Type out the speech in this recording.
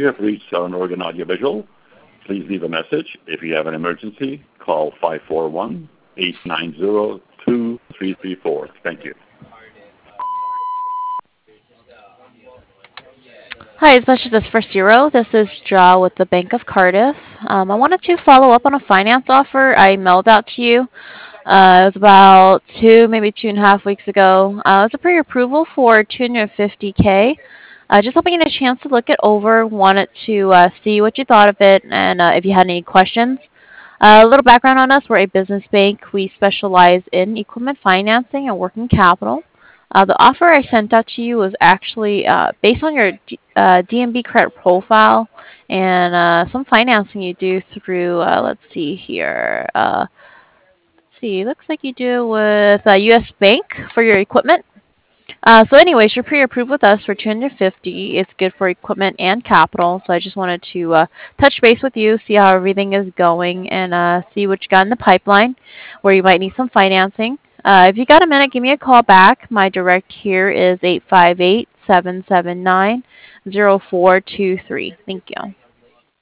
You have reached Southern Oregon Audiovisual. Please leave a message. If you have an emergency, call 541-890-2334. Thank you. Hi, it's Messages for Zero. This is Ja with the Bank of Cardiff. I wanted to follow up on a finance offer I mailed out to you. It was about maybe 2.5 weeks ago. It was a pre-approval for 250K. Just hoping you had a chance to look it over. Wanted to see what you thought of it and if you had any questions. A little background on us. We're a business bank. We specialize in equipment financing and working capital. The offer I sent out to you was actually based on your DNB credit profile and some financing you do through, let's see here. See, looks like you do with U.S. Bank for your equipment. So anyways, you're pre-approved with us for 250. It's good for equipment and capital. So I just wanted to touch base with you, see how everything is going, and see what you got in the pipeline, where you might need some financing. If you got a minute, give me a call back. My direct here is 858-779-0423. Thank you.